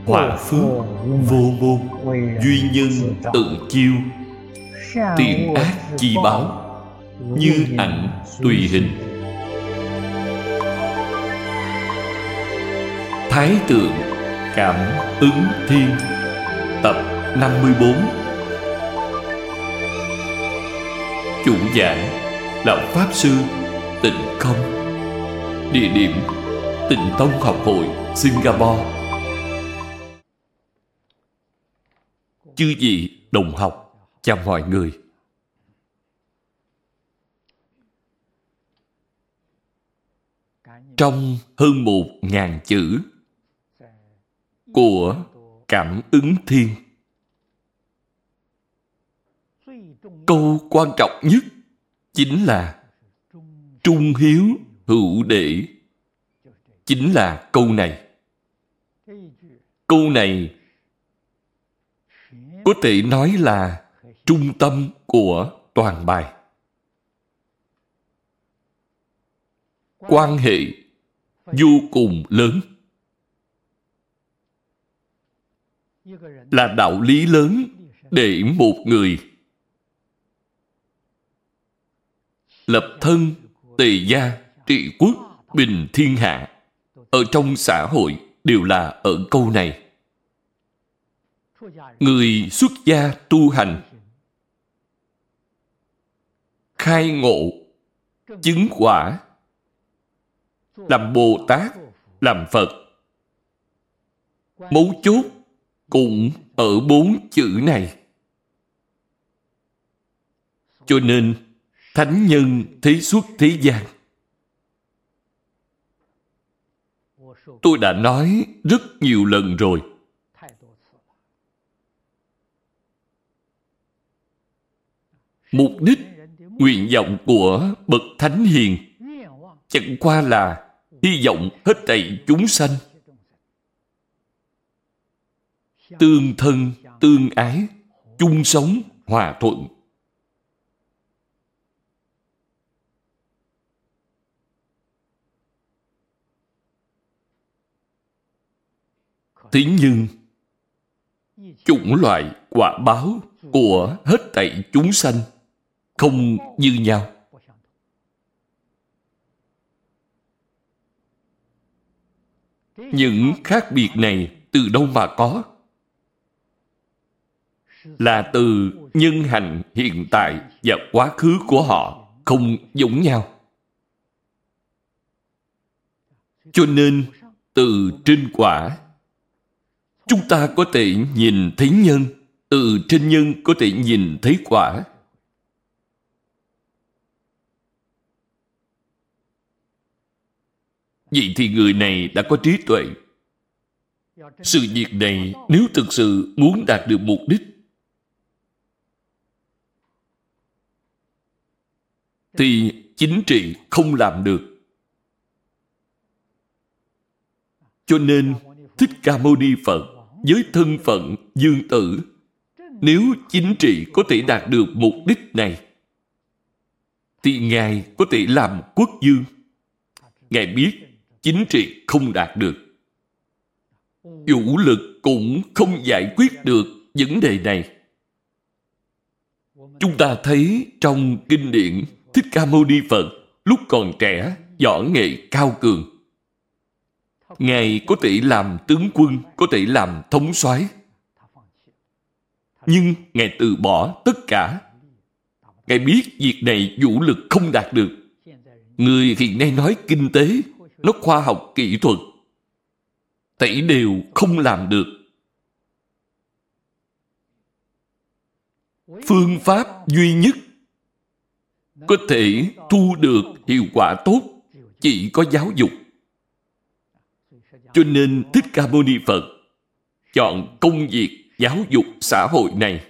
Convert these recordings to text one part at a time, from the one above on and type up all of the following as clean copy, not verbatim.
Hòa phước vô môn, duy nhân tự chiêu. Tiền ác chi báo, như ảnh tùy hình. Thái tượng cảm ứng thiên. Tập 54. Chủ giảng là Pháp Sư Tịnh Không. Địa điểm Tịnh Tông Học hội Singapore. Chư vị đồng học, chào mọi người. Trong hơn 1.000 chữ của Cảm ứng thiên, câu quan trọng nhất chính là trung hiếu hữu đệ. Chính là câu này. Câu này có thể nói là trung tâm của toàn bài. Quan hệ vô cùng lớn, là đạo lý lớn để một người lập thân, tề gia, trị quốc, bình thiên hạ. Ở trong xã hội đều là ở câu này. Người xuất gia tu hành, khai ngộ, chứng quả, làm Bồ Tát, làm Phật, mấu chốt cũng ở 4 chữ này. Cho nên thánh nhân thế xuất thế gian. Tôi đã nói rất nhiều lần rồi. Mục đích, nguyện vọng của bậc thánh hiền chẳng qua là hy vọng hết thảy chúng sanh tương thân, tương ái, chung sống, hòa thuận. Thế nhưng chủng loại quả báo của hết thảy chúng sanh không như nhau. Những khác biệt này từ đâu mà có? Là từ nhân hành hiện tại và quá khứ của họ không giống nhau. Cho nên từ trên quả chúng ta có thể nhìn thấy nhân, từ trên nhân có thể nhìn thấy quả. Vậy thì người này đã có trí tuệ. Sự việc này nếu thực sự muốn đạt được mục đích thì chính trị không làm được. Cho nên Thích Ca Mâu Ni Phật với thân phận dương tử, nếu chính trị có thể đạt được mục đích này thì Ngài có thể làm quốc vương. Ngài biết chính trị không đạt được, vũ lực cũng không giải quyết được vấn đề này. Chúng ta thấy trong kinh điển Thích Ca Mâu Ni Phật lúc còn trẻ võ nghệ cao cường. Ngài có thể làm tướng quân, có thể làm thống soái, nhưng Ngài từ bỏ tất cả. Ngài biết việc này vũ lực không đạt được. Người hiện nay nói kinh tế, nói khoa học kỹ thuật, thảy đều không làm được. Phương pháp duy nhất có thể thu được hiệu quả tốt chỉ có giáo dục. Cho nên Thích Ca Mâu Ni Phật chọn công việc giáo dục xã hội này.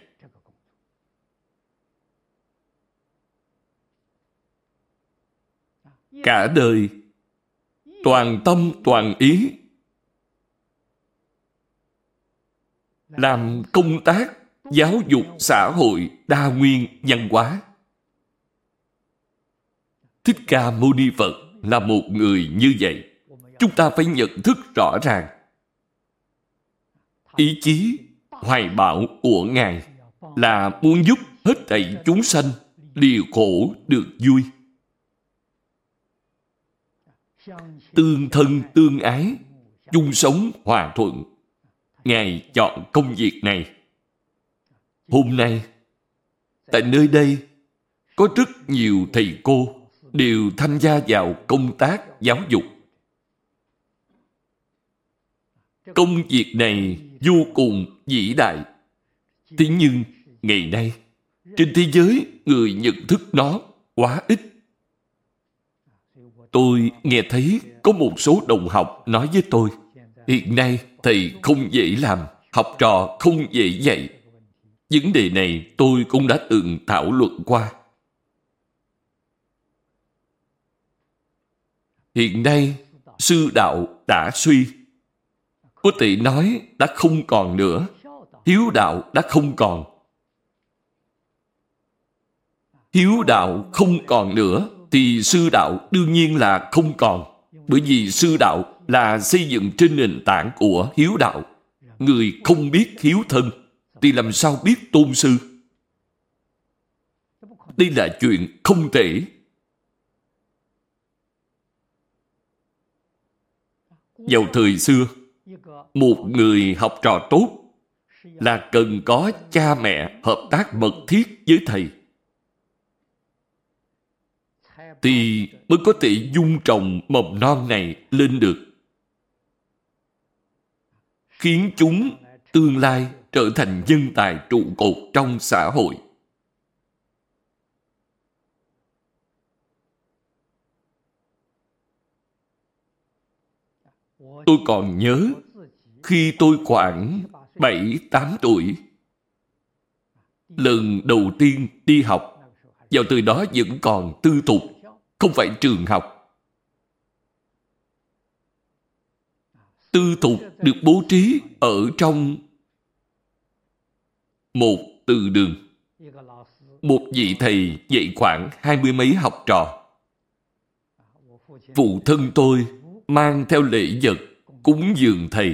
Cả đời toàn tâm toàn ý làm công tác giáo dục xã hội đa nguyên văn hóa. Thích Ca Mâu Ni Phật là một người như vậy. Chúng ta phải nhận thức rõ ràng. Ý chí, hoài bão của Ngài là muốn giúp hết thảy chúng sanh lìa khổ được vui. Tương thân tương ái, chung sống hòa thuận. Ngài chọn công việc này. Hôm nay, tại nơi đây, có rất nhiều thầy cô đều tham gia vào công tác giáo dục. Công việc này vô cùng vĩ đại. Thế nhưng, ngày nay, trên thế giới, người nhận thức nó quá ít. Tôi nghe thấy có một số đồng học nói với tôi, hiện nay thầy không dễ làm, học trò không dễ dạy. Vấn đề này tôi cũng đã từng thảo luận qua. Hiện nay, sư đạo đã suy. Có thể nói đã không còn nữa. Hiếu đạo đã không còn. Hiếu đạo không còn nữa, thì sư đạo đương nhiên là không còn. Bởi vì sư đạo là xây dựng trên nền tảng của hiếu đạo. Người không biết hiếu thân, thì làm sao biết tôn sư? Đây là chuyện không thể. Vào thời xưa, một người học trò tốt là cần có cha mẹ hợp tác mật thiết với thầy, thì mới có thể dung trồng mầm non này lên được, khiến chúng tương lai trở thành nhân tài trụ cột trong xã hội. Tôi còn nhớ khi tôi khoảng 7-8 tuổi, lần đầu tiên đi học, vào thời đó vẫn còn tư thục, không phải trường học. Tư thục được bố trí ở trong một từ đường. Một vị thầy dạy khoảng 20 mấy học trò. Phụ thân tôi mang theo lễ vật cúng dường thầy.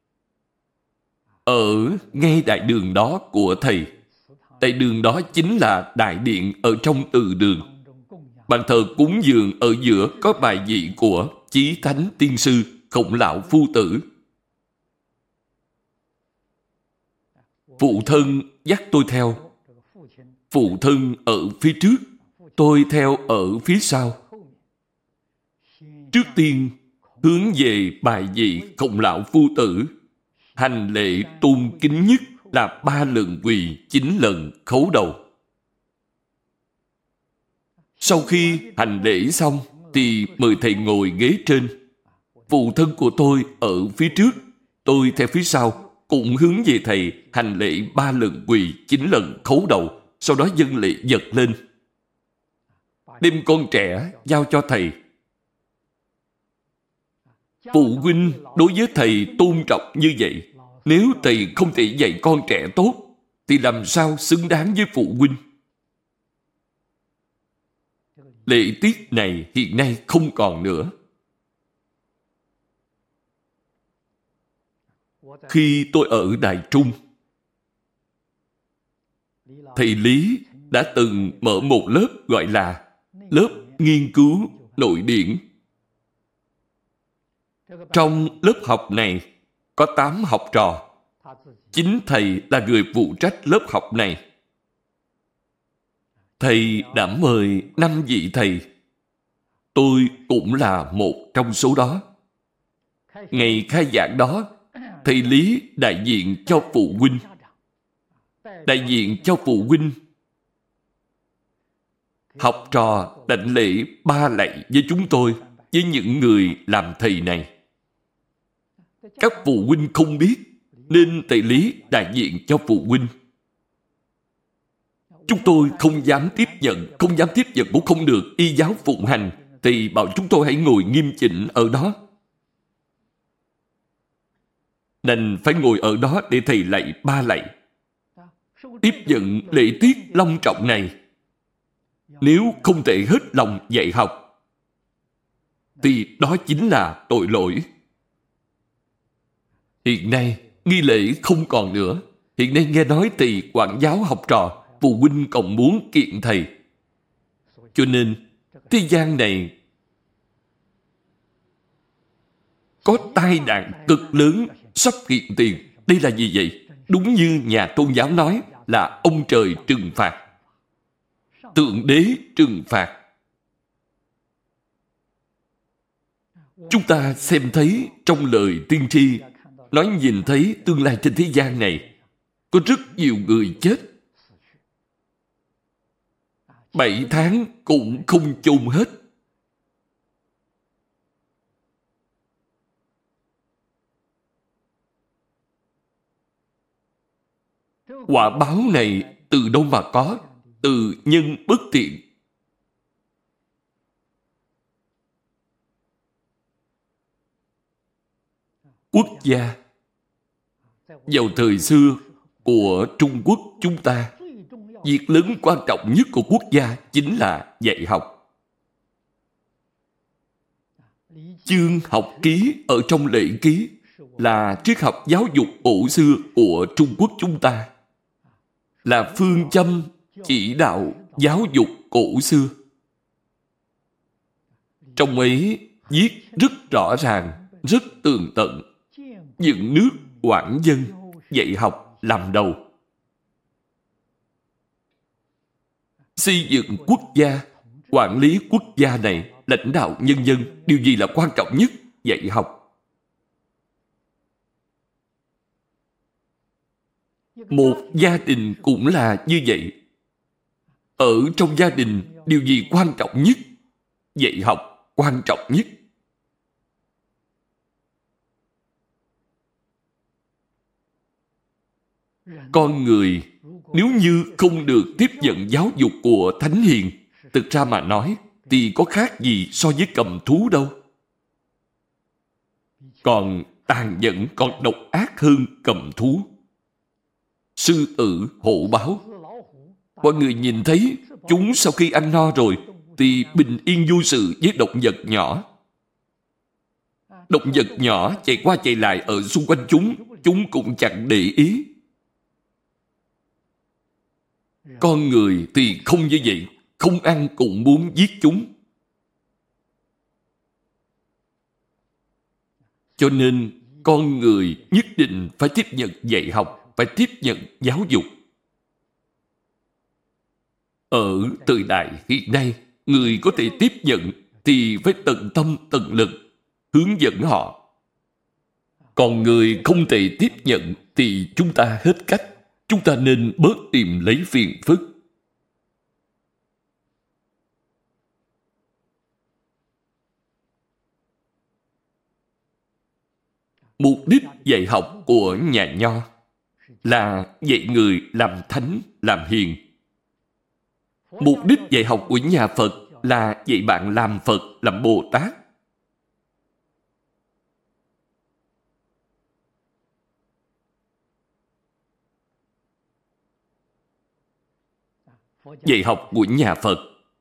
Ở ngay đại đường đó của thầy, đại đường đó chính là đại điện ở trong từ đường. Bàn thờ cúng dường ở giữa có bài vị của Chí Thánh Tiên Sư Khổng Lão Phu Tử. Phụ thân dắt tôi theo. Phụ thân ở phía trước, tôi theo ở phía sau. Trước tiên, hướng về bài vị Khổng Lão Phu Tử, hành lễ tôn kính nhất là 3 lần quỳ, 9 lần khấu đầu. Sau khi hành lễ xong, thì mời thầy ngồi ghế trên. Phụ thân của tôi ở phía trước, tôi theo phía sau, cũng hướng về thầy hành lễ 3 lần quỳ, 9 lần khấu đầu, sau đó dâng lễ vật lên. Đem con trẻ giao cho thầy. Phụ huynh đối với thầy tôn trọng như vậy. Nếu thầy không thể dạy con trẻ tốt, thì làm sao xứng đáng với phụ huynh? Lễ tiết này hiện nay không còn nữa. Khi tôi ở Đài Trung, thầy Lý đã từng mở một lớp gọi là lớp nghiên cứu nội điển. Trong lớp học này có 8 học trò. Chính thầy là người phụ trách lớp học này. Thầy đã mời 5 vị thầy. Tôi cũng là một trong số đó. Ngày khai giảng đó, thầy Lý đại diện cho phụ huynh. Đại diện cho phụ huynh. Học trò đảnh lễ 3 lạy với chúng tôi, với những người làm thầy này. Các phụ huynh không biết, nên thầy Lý đại diện cho phụ huynh. Chúng tôi không dám tiếp nhận cũng không được y giáo phụng hành, thì bảo chúng tôi hãy ngồi nghiêm chỉnh ở đó. Nên phải ngồi ở đó để thầy lạy 3 lạy. Tiếp nhận lễ tiết long trọng này, nếu không thể hết lòng dạy học, thì đó chính là tội lỗi. Hiện nay, nghi lễ không còn nữa. Hiện nay nghe nói thầy quản giáo học trò, phụ huynh còn muốn kiện thầy. Cho nên, thế gian này có tai nạn cực lớn sắp hiện tiền. Đây là gì vậy? Đúng như nhà tôn giáo nói là ông trời trừng phạt. Thượng đế trừng phạt. Chúng ta xem thấy trong lời tiên tri nói nhìn thấy tương lai trên thế gian này có rất nhiều người chết. 7 tháng cũng không chôn hết. Quả báo này từ đâu mà có? Từ nhân bất thiện. Quốc gia vào thời xưa của Trung Quốc chúng ta, việc lớn quan trọng nhất của quốc gia chính là dạy học. Chương học ký ở trong lễ ký là triết học giáo dục cổ xưa của Trung Quốc chúng ta, là phương châm chỉ đạo giáo dục cổ xưa. Trong ấy viết rất rõ ràng, rất tường tận, dựng nước, quản dân, dạy học làm đầu. Xây dựng quốc gia, quản lý quốc gia này, lãnh đạo nhân dân, điều gì là quan trọng nhất? Dạy học. Một gia đình cũng là như vậy. Ở trong gia đình, điều gì quan trọng nhất? Dạy học quan trọng nhất. Con người nếu như không được tiếp nhận giáo dục của Thánh Hiền, thực ra mà nói thì có khác gì so với cầm thú đâu. Còn tàn nhẫn, còn độc ác hơn cầm thú. Sư tử, hổ báo. Mọi người nhìn thấy chúng sau khi ăn no rồi thì bình yên vô sự với động vật nhỏ. Động vật nhỏ chạy qua chạy lại ở xung quanh chúng cũng chẳng để ý. Con người thì không như vậy, không ăn cũng muốn giết chúng. Cho nên con người nhất định phải tiếp nhận dạy học, phải tiếp nhận giáo dục. Ở thời đại hiện nay, người có thể tiếp nhận thì phải tận tâm tận lực hướng dẫn họ. Còn người không thể tiếp nhận thì chúng ta hết cách. Chúng ta nên bớt tìm lấy phiền phức. Mục đích dạy học của nhà Nho là dạy người làm thánh, làm hiền. Mục đích dạy học của nhà Phật là dạy bạn làm Phật, làm Bồ Tát. Dạy học của nhà Phật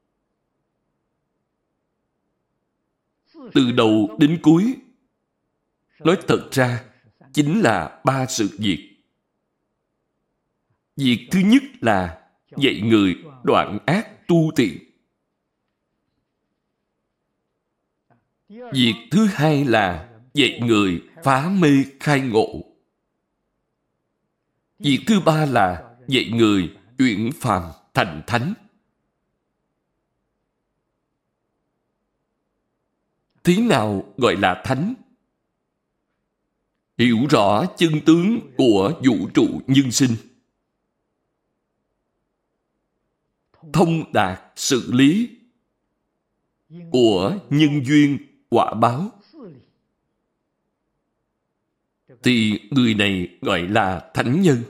từ đầu đến cuối, nói thật ra chính là 3 sự việc. Việc thứ nhất là dạy người đoạn ác tu thiện. Việc thứ hai là dạy người phá mê khai ngộ. Việc thứ ba là dạy người chuyển phàm thành thánh. Thế nào gọi là thánh? Hiểu rõ chân tướng của vũ trụ nhân sinh. Thông đạt sự lý của nhân duyên quả báo. Thì người này gọi là thánh nhân.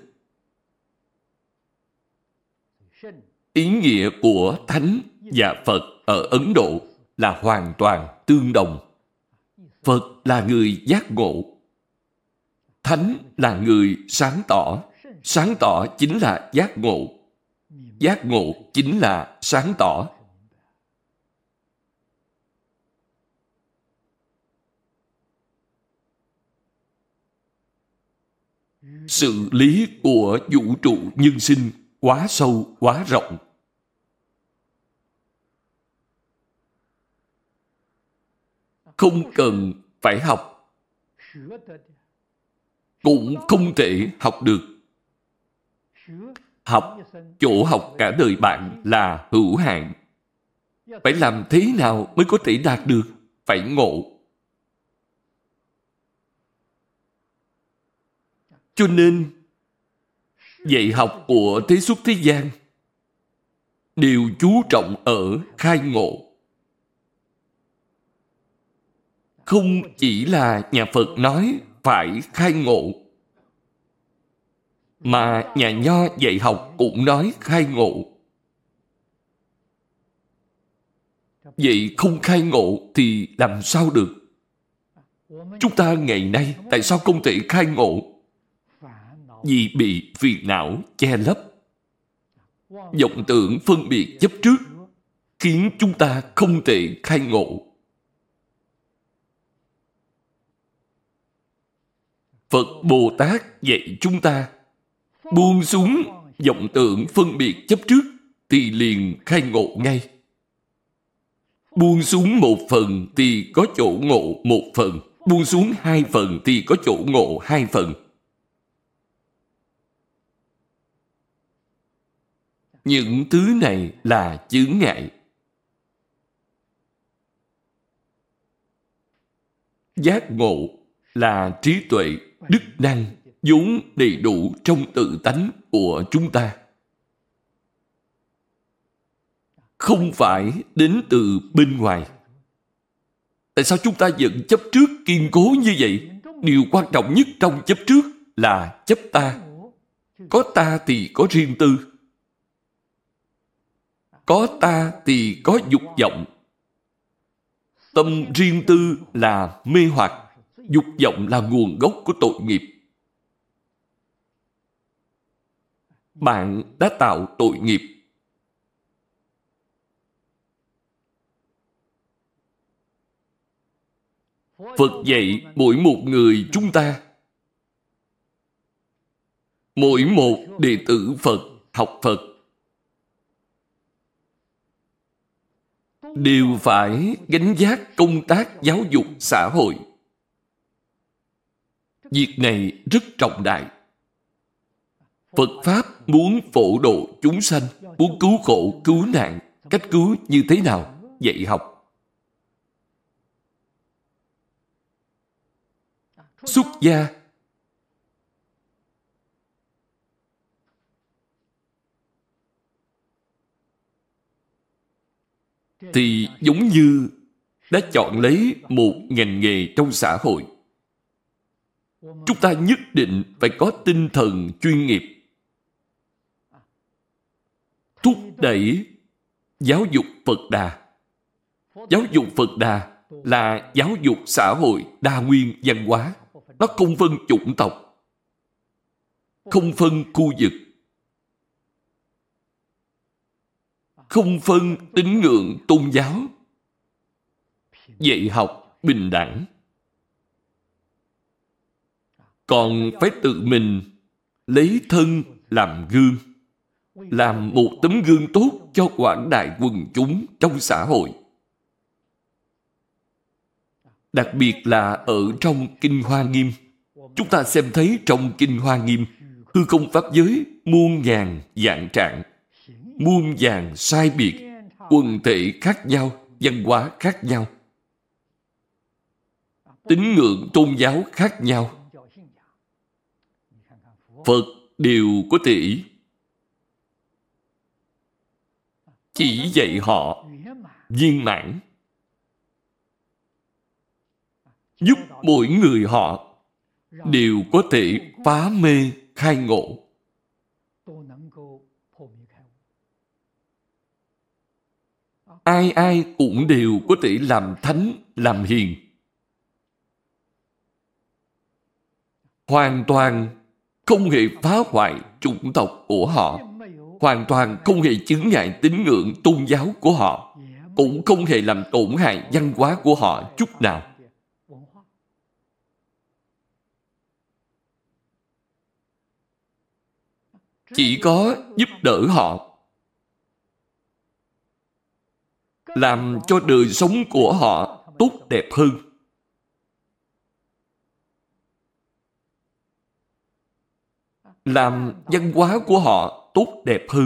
Ý nghĩa của thánh và Phật ở Ấn Độ là hoàn toàn tương đồng. Phật là người giác ngộ. Thánh là người sáng tỏ. Sáng tỏ chính là giác ngộ. Giác ngộ chính là sáng tỏ. Sự lý của vũ trụ nhân sinh quá sâu, quá rộng. Không cần phải học, cũng không thể học được. Học, chỗ học cả đời bạn là hữu hạn. Phải làm thế nào mới có thể đạt được? Phải ngộ. Cho nên, dạy học của thế xuất thế gian đều chú trọng ở khai ngộ. Không chỉ là nhà Phật nói phải khai ngộ, mà nhà Nho dạy học cũng nói khai ngộ. Vậy không khai ngộ thì làm sao được? Chúng ta ngày nay tại sao không thể khai ngộ? Vì bị phiền não che lấp, vọng tưởng phân biệt chấp trước, khiến chúng ta không thể khai ngộ. Phật Bồ Tát dạy chúng ta buông xuống vọng tưởng phân biệt chấp trước thì liền khai ngộ ngay. Buông xuống một phần thì có chỗ ngộ một phần, buông xuống hai phần thì có chỗ ngộ hai phần. Những thứ này là chướng ngại. Giác ngộ là trí tuệ, đức năng vốn đầy đủ trong tự tánh của chúng ta. Không phải đến từ bên ngoài. Tại sao chúng ta vẫn chấp trước kiên cố như vậy? Điều quan trọng nhất trong chấp trước là chấp ta. Có ta thì có riêng tư. Có ta thì có dục vọng. Tâm riêng tư là mê hoặc. Dục vọng là nguồn gốc của tội nghiệp. Bạn đã tạo tội nghiệp. Phật dạy mỗi một người chúng ta, mỗi một đệ tử Phật học Phật đều phải gánh vác công tác giáo dục xã hội. Việc này rất trọng đại. Phật Pháp muốn phổ độ chúng sanh, muốn cứu khổ, cứu nạn. Cách cứu như thế nào? Dạy học. Xuất gia thì giống như đã chọn lấy một ngành nghề trong xã hội. Chúng ta nhất định phải có tinh thần chuyên nghiệp, thúc đẩy giáo dục Phật Đà. Giáo dục Phật Đà là giáo dục xã hội đa nguyên văn hóa. Nó không phân chủng tộc, không phân khu vực, không phân tín ngưỡng tôn giáo. Dạy học bình đẳng. Còn phải tự mình lấy thân làm gương, làm một tấm gương tốt cho quảng đại quần chúng trong xã hội. Đặc biệt là ở trong Kinh Hoa Nghiêm. Chúng ta xem thấy trong Kinh Hoa Nghiêm, hư không pháp giới muôn ngàn vạn trạng, muôn vàn sai biệt, quần thể khác nhau, văn hóa khác nhau, tín ngưỡng tôn giáo khác nhau. Phật đều có thể chỉ dạy họ viên mãn, giúp mỗi người họ đều có thể phá mê khai ngộ. Ai ai cũng đều có thể làm thánh, làm hiền. Hoàn toàn không hề phá hoại chủng tộc của họ, hoàn toàn không hề chướng ngại tín ngưỡng tôn giáo của họ, cũng không hề làm tổn hại văn hóa của họ chút nào. chỉ có giúp đỡ họ, làm cho đời sống của họ tốt đẹp hơn. Làm văn hóa của họ tốt đẹp hơn.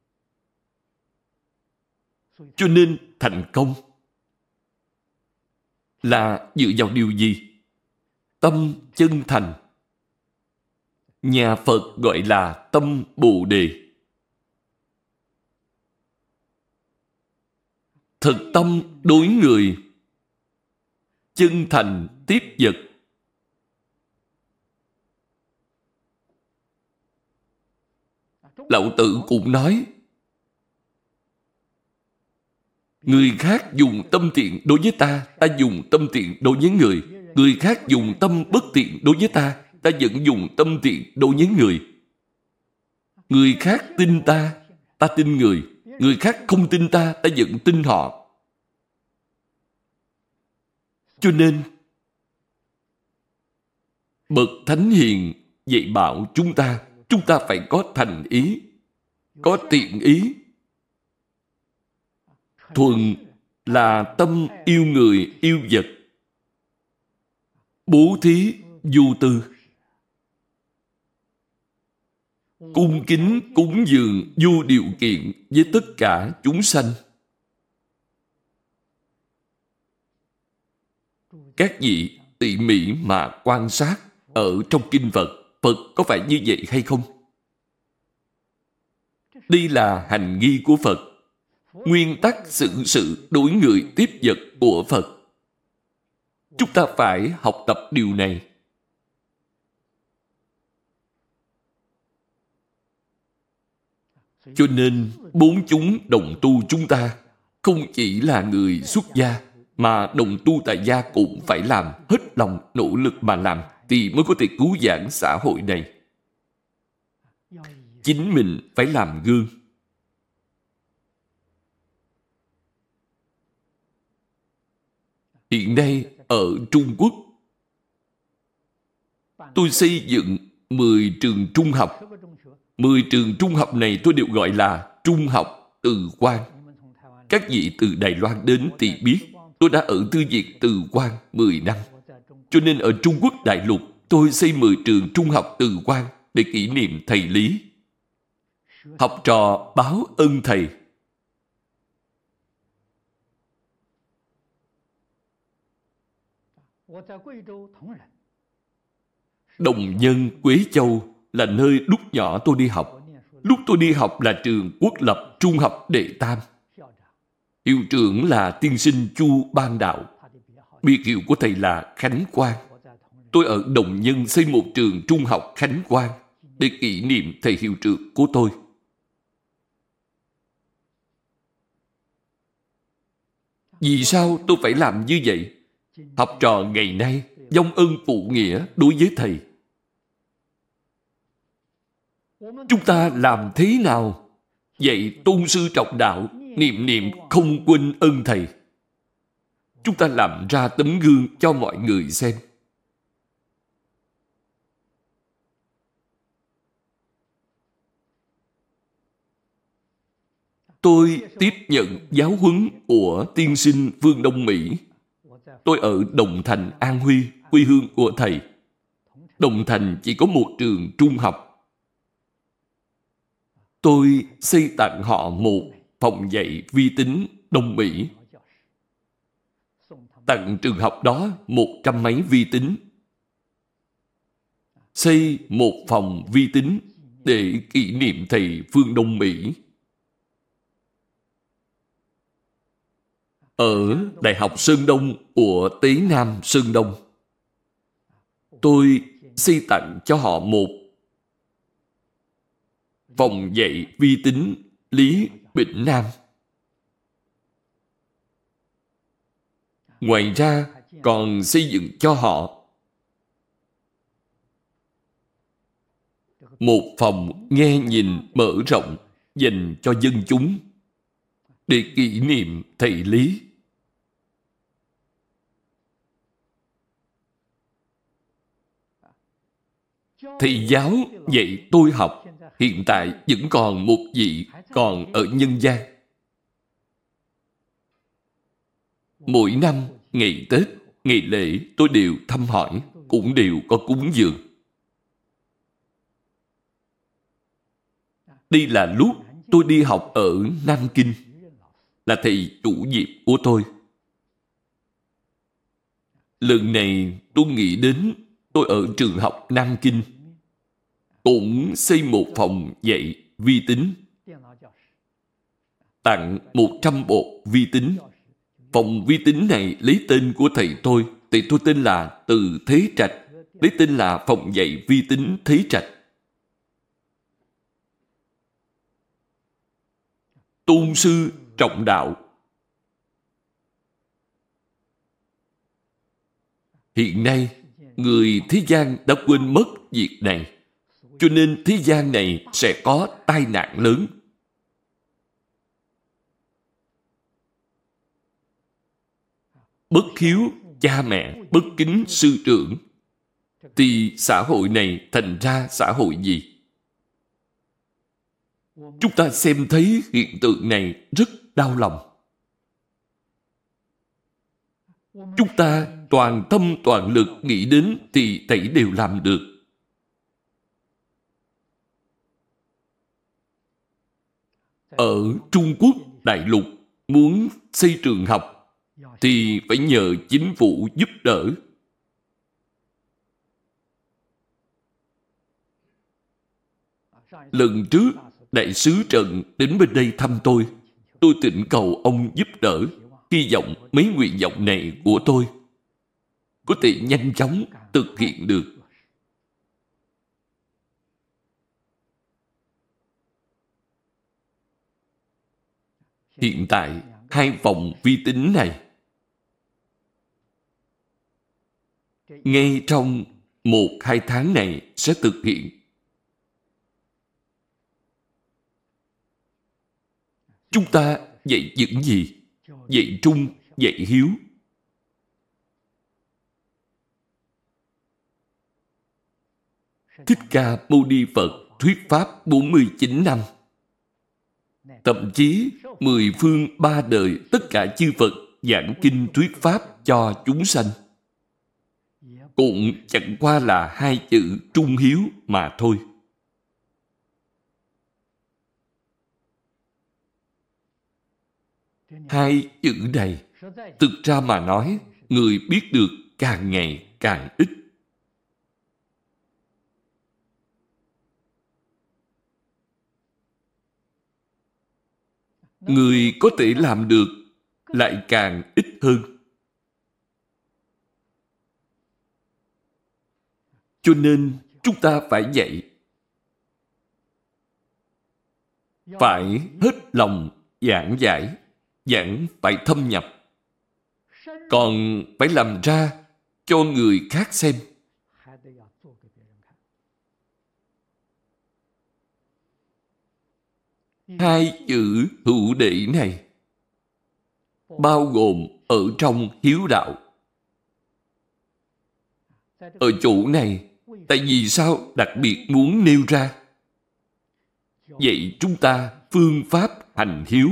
Cho nên thành công là dựa vào điều gì? Tâm chân thành. Nhà Phật gọi là tâm Bồ Đề. Thật tâm đối người, chân thành tiếp vật. Lão Tử cũng nói, người khác dùng tâm thiện đối với ta, ta dùng tâm thiện đối với người. Người khác dùng tâm bất thiện đối với ta, ta vẫn dùng tâm thiện đối với người. Người khác tin ta, ta tin người. Người khác không tin ta, ta vẫn tin họ. Cho nên, bậc thánh hiền dạy bảo chúng ta phải có thành ý, có thiện ý. Thuần là tâm yêu người, yêu vật. Bố thí vô tư. Cung kính cúng dường vô điều kiện với tất cả chúng sanh. Các vị tỉ mỉ mà quan sát ở trong kinh Phật, Phật có phải như vậy hay không? Đây là hành nghi của Phật, nguyên tắc xử sự đối người tiếp vật của Phật. Chúng ta phải học tập điều này. Cho nên, bốn chúng đồng tu chúng ta không chỉ là người xuất gia, mà đồng tu tại gia cũng phải làm hết lòng nỗ lực mà làm, thì mới có thể cứu vãn xã hội này. Chính mình phải làm gương. Hiện nay ở Trung Quốc, tôi xây dựng 10 trường trung học. 10 trường trung học này tôi đều gọi là trung học Từ Quang. Các vị từ Đài Loan đến thì biết, tôi đã ở Thư viện Từ Quang 10 năm. Cho nên ở Trung Quốc đại lục, tôi xây 10 trường trung học Từ Quang để kỷ niệm thầy Lý. Học trò báo ân thầy. Đồng Nhân, Quế Châu là nơi lúc nhỏ tôi đi học. Lúc tôi đi học là trường quốc lập trung học Đệ Tam. Hiệu trưởng là tiên sinh Chu Ban Đạo. Biệt hiệu của thầy là Khánh Quang. Tôi ở Đồng Nhân xây một trường trung học Khánh Quang để kỷ niệm thầy hiệu trưởng của tôi. Vì sao tôi phải làm như vậy? Học trò ngày nay vong ân phụ nghĩa đối với thầy. Chúng ta làm thế nào dạy tôn sư trọng đạo, niệm niệm không quên ơn thầy? Chúng ta làm ra tấm gương cho mọi người xem. Tôi tiếp nhận giáo huấn của tiên sinh Vương Đông Mỹ. Tôi ở Đồng Thành, An Huy, quê hương của thầy. Đồng Thành chỉ có một trường trung học. Tôi xây tặng họ một phòng dạy vi tính Đông Mỹ. Tặng trường học đó 100 máy vi tính. Xây một phòng vi tính để kỷ niệm thầy Phương Đông Mỹ. Ở Đại học Sơn Đông của Tế Nam Sơn Đông, tôi xây tặng cho họ một phòng dạy vi tính Lý Bỉnh Nam. Ngoài ra, còn xây dựng cho họ một phòng nghe nhìn mở rộng dành cho dân chúng để kỷ niệm thầy Lý. Thầy giáo dạy tôi học, hiện tại vẫn còn một vị còn ở nhân gian. Mỗi năm, ngày Tết, ngày lễ tôi đều thăm hỏi, cũng đều có cúng dường. Đây là lúc tôi đi học ở Nam Kinh, là thầy chủ nhiệm của tôi. Lần này tôi nghĩ đến tôi ở trường học Nam Kinh cũng xây một phòng dạy vi tính, tặng 100 bộ vi tính. Phòng vi tính này lấy tên của thầy tôi tên là Từ Thế Trạch, lấy tên là phòng dạy vi tính Thế Trạch. Tôn sư trọng đạo. Hiện nay, người thế gian đã quên mất việc này, cho nên thế gian này sẽ có tai nạn lớn. Bất hiếu cha mẹ, bất kính sư trưởng, thì xã hội này thành ra xã hội gì? Chúng ta xem thấy hiện tượng này rất đau lòng. Chúng ta toàn tâm toàn lực nghĩ đến thì thảy đều làm được. Ở Trung Quốc đại lục muốn xây trường học thì phải nhờ chính phủ giúp đỡ. Lần trước, đại sứ Trần đến bên đây thăm tôi thỉnh cầu ông giúp đỡ, hy vọng mấy nguyện vọng này của tôi có thể nhanh chóng thực hiện được. Hiện tại, 2 phòng vi tính này ngay trong 1-2 tháng này sẽ thực hiện. Chúng ta dạy những gì? Dạy trung, dạy hiếu. Thích Ca Mâu Ni Phật thuyết pháp 49 năm. Thậm chí 10 phương 3 đời tất cả chư Phật giảng kinh thuyết pháp cho chúng sanh, cũng chẳng qua là 2 chữ trung hiếu mà thôi. Hai chữ này, thực ra mà nói, người biết được càng ngày càng ít. Người có thể làm được lại càng ít hơn. Cho nên chúng ta phải dạy, phải hết lòng giảng giải, giảng phải thâm nhập, còn phải làm ra cho người khác xem. Hai chữ hữu đệ này bao gồm ở trong hiếu đạo. Ở chỗ này, tại vì sao đặc biệt muốn nêu ra? Vậy chúng ta phương pháp hành hiếu.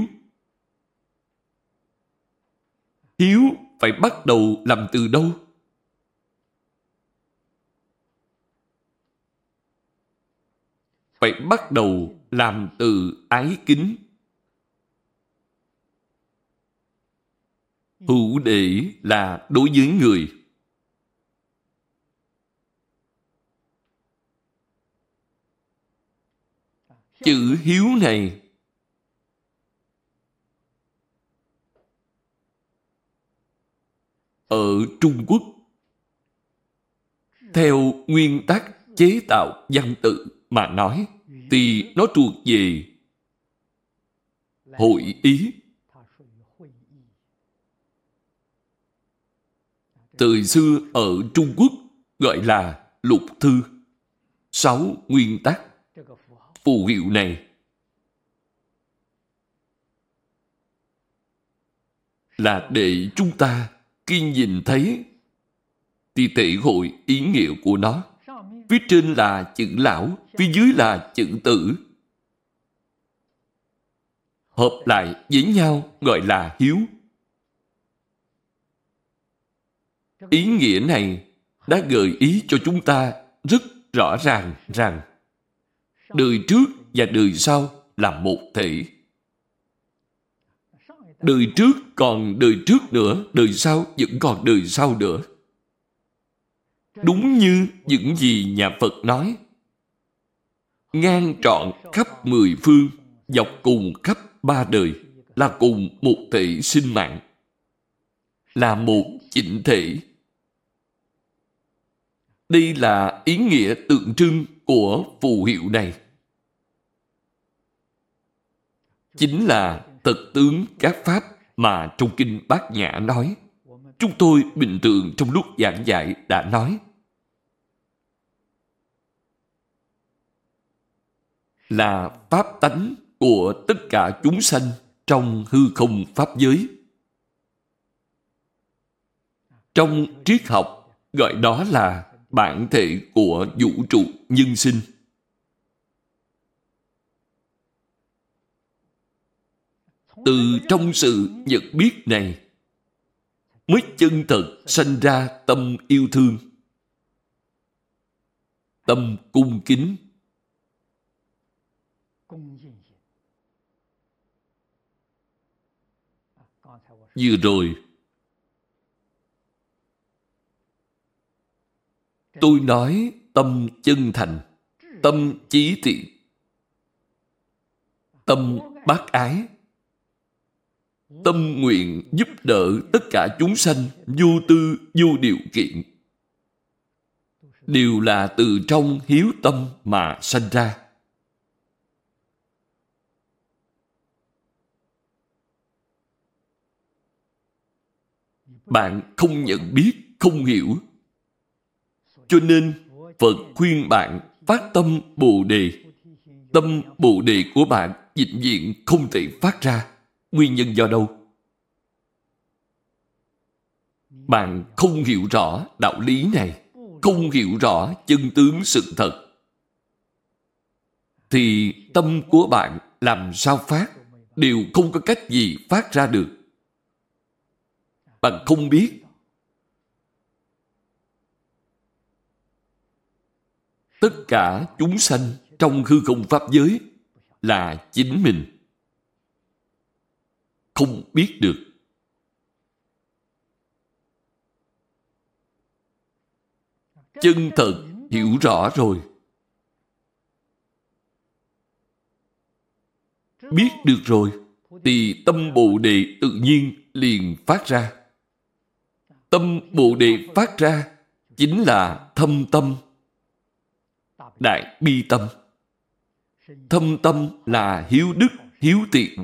Hiếu phải bắt đầu làm từ đâu? Phải bắt đầu làm từ ái kính. Hữu đệ là đối với người. Chữ hiếu này ở Trung Quốc, theo nguyên tắc chế tạo văn tự mà nói, thì nó thuộc về hội ý. Thời xưa ở Trung Quốc gọi là lục thư. 6 nguyên tắc. Phù hiệu này là để chúng ta khi nhìn thấy thì thể hội ý nghĩa của nó. Phía trên là chữ lão, phía dưới là chữ tử. Hợp lại với nhau gọi là hiếu. Ý nghĩa này đã gợi ý cho chúng ta rất rõ ràng rằng đời trước và đời sau là một thể. Đời trước còn đời trước nữa, đời sau vẫn còn đời sau nữa. Đúng như những gì nhà Phật nói, ngang trọn khắp mười phương, dọc cùng khắp ba đời, là cùng một thể sinh mạng, là một chỉnh thể. Đây là ý nghĩa tượng trưng của phù hiệu này. Chính là thật tướng các pháp mà trong Kinh Bát Nhã nói. Chúng tôi bình thường trong lúc giảng dạy đã nói. Là pháp tánh của tất cả chúng sanh trong hư không pháp giới. Trong triết học gọi đó là bản thể của vũ trụ nhân sinh. Từ trong sự nhận biết này mới chân thật sanh ra tâm yêu thương, tâm cung kính. Vừa rồi tôi nói tâm chân thành, tâm chí thiện, tâm bác ái, tâm nguyện giúp đỡ tất cả chúng sanh vô tư vô điều kiện, đều là từ trong hiếu tâm mà sanh ra. Bạn không nhận biết, không hiểu, cho nên Phật khuyên bạn phát tâm Bồ Đề. Tâm Bồ Đề của bạn vĩnh viễn không thể phát ra. Nguyên nhân do đâu? Bạn không hiểu rõ đạo lý này, không hiểu rõ chân tướng sự thật, thì tâm của bạn làm sao phát đều không có cách gì phát ra được. Bạn không biết. Tất cả chúng sanh trong hư không pháp giới là chính mình. Không biết được. Chân thật hiểu rõ rồi, biết được rồi, thì tâm Bồ Đề tự nhiên liền phát ra. Tâm Bồ Đề phát ra chính là thâm tâm, đại bi tâm. Thâm tâm là hiếu đức, hiếu thiện.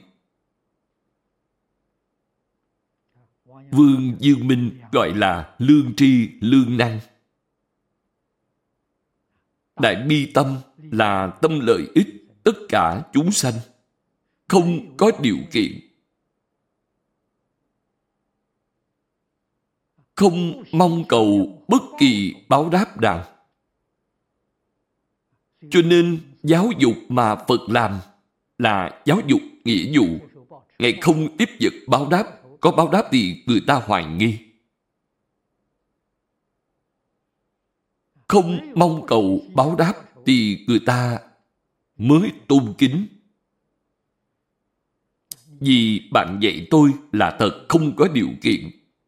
Vương Dương Minh gọi là lương tri, lương năng. Đại bi tâm là tâm lợi ích tất cả chúng sanh, không có điều kiện, không mong cầu bất kỳ báo đáp nào. Cho nên giáo dục mà Phật làm là giáo dục nghĩa vụ. Ngài không tiếp vật báo đáp. Có báo đáp thì người ta hoài nghi. Không mong cầu báo đáp thì người ta mới tôn kính. Vì bạn dạy tôi là thật không có điều kiện.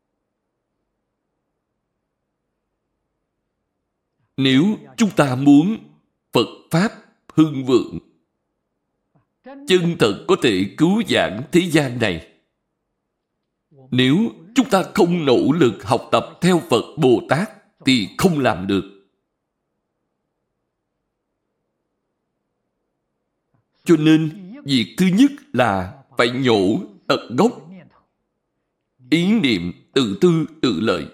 Nếu chúng ta muốn Phật Pháp hưng vượng, chân thật có thể cứu vãn thế gian này, nếu chúng ta không nỗ lực học tập theo Phật Bồ Tát thì không làm được. Cho nên việc thứ nhất là phải nhổ tận gốc ý niệm tự tư tự lợi.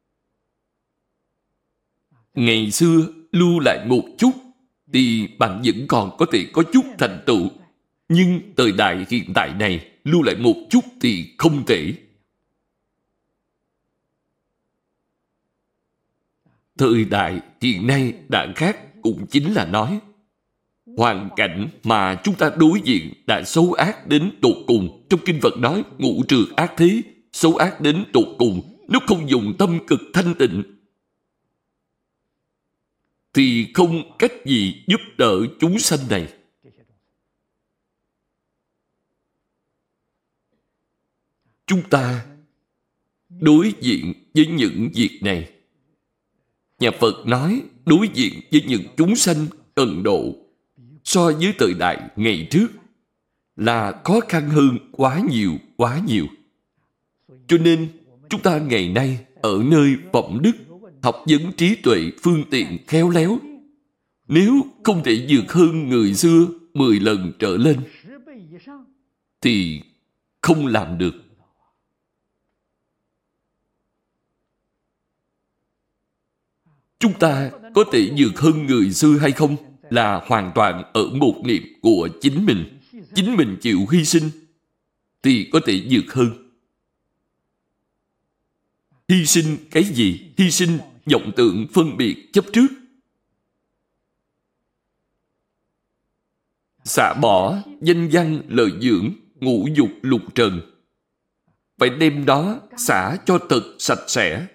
Ngày xưa lưu lại một chút thì bạn vẫn còn có thể có chút thành tựu. Nhưng thời đại hiện tại này lưu lại một chút thì không thể. Thời đại hiện nay đã khác, cũng chính là nói hoàn cảnh mà chúng ta đối diện đã xấu ác đến tột cùng. Trong kinh Phật nói ngũ trừ ác thế, xấu ác đến tột cùng. Nếu không dùng tâm cực thanh tịnh thì không cách gì giúp đỡ chúng sanh này. Chúng ta đối diện với những việc này, nhà Phật nói đối diện với những chúng sanh cần độ so với thời đại ngày trước là khó khăn hơn quá nhiều, quá nhiều. Cho nên chúng ta ngày nay ở nơi phẩm đức, học vấn trí tuệ, phương tiện khéo léo, nếu không thể vượt hơn người xưa 10 lần trở lên thì không làm được. Chúng ta có thể vượt hơn người xưa hay không là hoàn toàn ở một niệm của chính mình. Chính mình chịu hy sinh thì có thể vượt hơn. Hy sinh cái gì? Hy sinh vọng tưởng phân biệt chấp trước. Xả bỏ danh văn lợi dưỡng, ngũ dục lục trần. Phải đem đó xả cho thật sạch sẽ.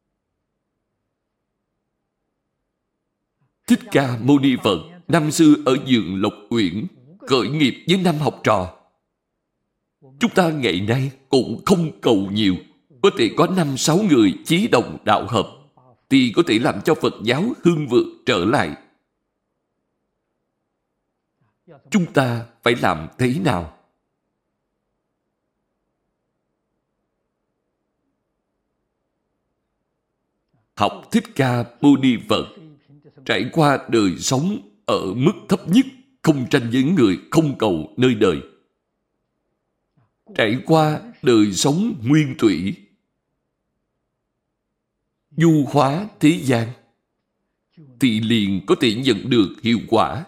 Thích Ca Mâu Ni Phật năm xưa ở vườn Lộc Uyển khởi nghiệp với 5 học trò. Chúng ta ngày nay cũng không cầu nhiều, có thể có 5-6 người chí đồng đạo hợp thì có thể làm cho Phật giáo hưng vượng trở lại. Chúng ta phải làm thế nào? Học Thích Ca Mâu Ni Phật, trải qua đời sống ở mức thấp nhất, không tranh với người, không cầu nơi đời. Trải qua đời sống nguyên thủy, du hóa thế gian, thì liền có thể nhận được hiệu quả.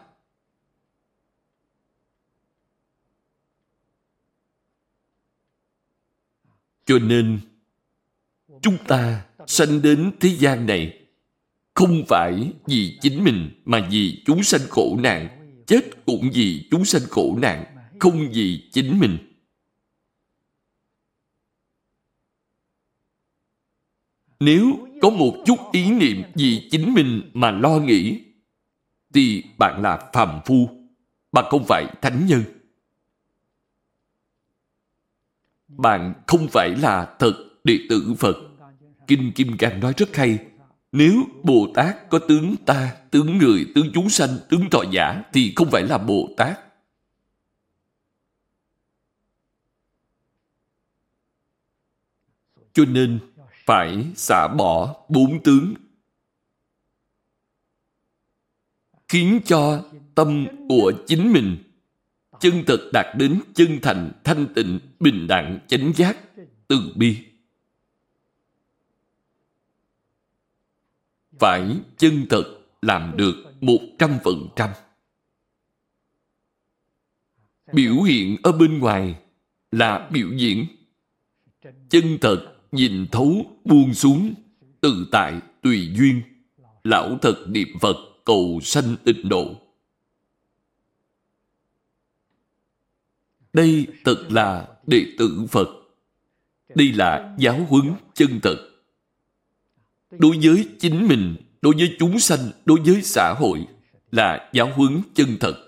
Cho nên, chúng ta sanh đến thế gian này không phải vì chính mình mà vì chúng sanh khổ nạn. Chết cũng vì chúng sanh khổ nạn, không vì chính mình. Nếu có một chút ý niệm vì chính mình mà lo nghĩ thì bạn là phàm phu, bạn không phải thánh nhân. Bạn không phải là thật đệ tử Phật. Kinh Kim Cang nói rất hay. Nếu Bồ Tát có tướng ta, tướng người, tướng chúng sanh, tướng thọ giả thì không phải là Bồ Tát. Cho nên phải xả bỏ 4 tướng, khiến cho tâm của chính mình chân thật đạt đến chân thành, thanh tịnh, bình đẳng, chánh giác, từ bi. Phải chân thật làm được 100%. Biểu hiện ở bên ngoài là biểu diễn. Chân thật nhìn thấu buông xuống, tự tại tùy duyên, lão thật niệm Phật cầu sanh tịnh độ. Đây thật là đệ tử Phật. Đây là giáo huấn chân thật. Đối với chính mình, đối với chúng sanh, đối với xã hội là giáo huấn chân thật.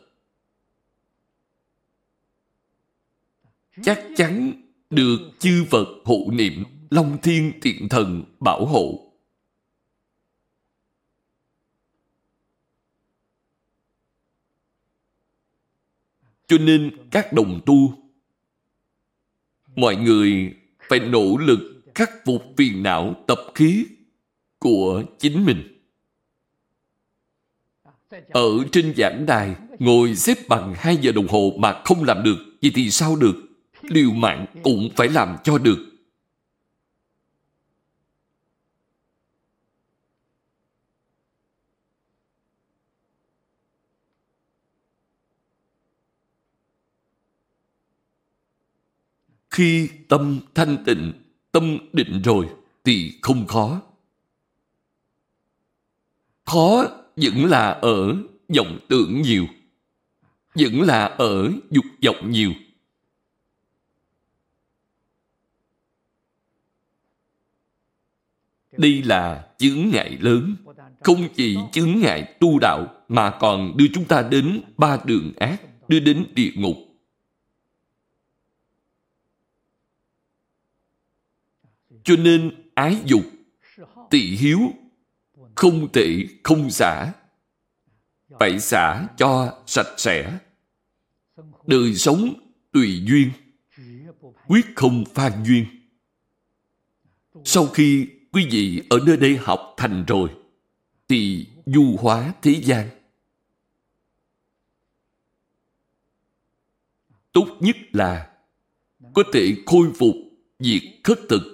Chắc chắn được chư Phật hộ niệm, Long Thiên Thiện Thần bảo hộ. Cho nên các đồng tu, mọi người phải nỗ lực khắc phục phiền não tập khí của chính mình. Ở trên giảng đài ngồi xếp bằng 2 giờ đồng hồ mà không làm được, vậy thì sao được? Liều mạng cũng phải làm cho được. Khi tâm thanh tịnh, tâm định rồi thì không khó. Khó vẫn là ở vọng tưởng nhiều, vẫn là ở dục vọng nhiều. Đây là chướng ngại lớn, không chỉ chướng ngại tu đạo mà còn đưa chúng ta đến ba đường ác, đưa đến địa ngục. Cho nên ái dục, tỳ hiếu không thể không xả, phải xả cho sạch sẽ. Đời sống tùy duyên, quyết không phan duyên. Sau khi quý vị ở nơi đây học thành rồi thì du hóa thế gian. Tốt nhất là có thể khôi phục việc khất thực.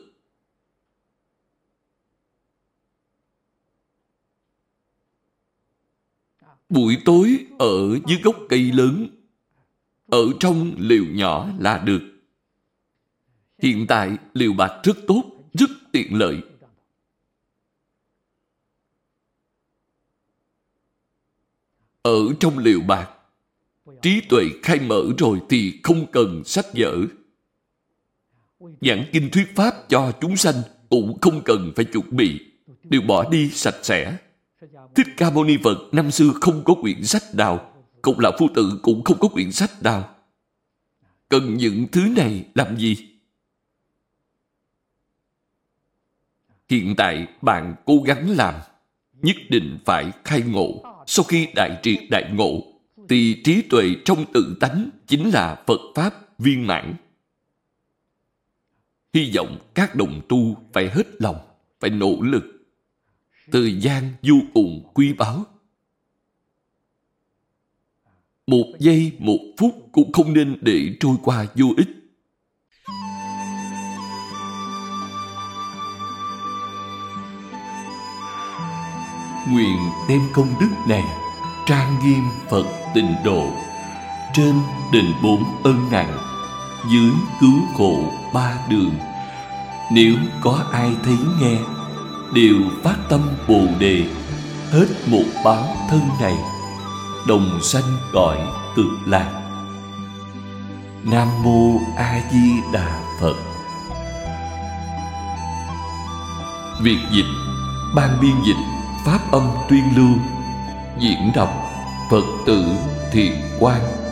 Buổi tối ở dưới gốc cây lớn, ở trong lều nhỏ là được. Hiện tại lều bạt rất tốt, rất tiện lợi. Ở trong lều bạt, trí tuệ khai mở rồi thì không cần sách vở. Giảng kinh thuyết pháp cho chúng sanh cũng không cần phải chuẩn bị, đều bỏ đi sạch sẽ. Thích Ca Mâu Ni Phật năm xưa không có quyển sách nào, Cộng Lạc Phu Tử cũng không có quyển sách nào. Cần những thứ này làm gì? Hiện tại bạn cố gắng làm, nhất định phải khai ngộ. Sau khi đại triệt đại ngộ, thì trí tuệ trong tự tánh chính là Phật Pháp viên mãn. Hy vọng các đồng tu phải hết lòng, phải nỗ lực. Thời gian vô cùng quý báu. Một giây, một phút cũng không nên để trôi qua vô ích. Nguyện đem công đức này trang nghiêm Phật Tịnh Độ, trên đền 4 ân nặng, dưới cứu khổ 3 đường. Nếu có ai thấy nghe, đều phát tâm Bồ Đề, hết một báo thân này, đồng sanh cõi Cực Lạc. Nam Mô A Di Đà Phật. Việc dịch, ban biên dịch Pháp Âm Tuyên Lưu, diễn đọc Phật tử Thiện Quang.